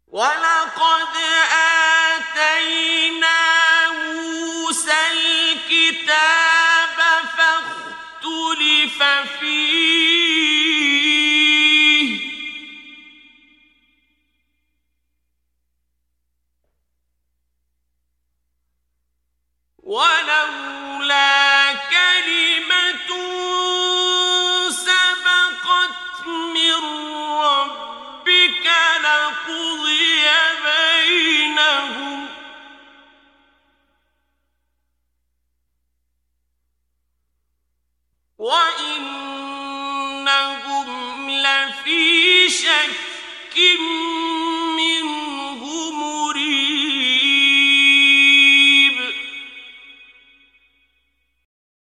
وَلَقَدْ آتَيْنَا مُوسَى الْكِتَابَ فَاخْتُلِفَ فِيهِ ۚ وَلَوْلَا كَلِمَةٌ سَبَقَتْ مِن رَّبِّكَ لَقُضِيَ بَيْنَهُمْ ۚ وَإِنَّهُمْ لَفِي شَكٍّ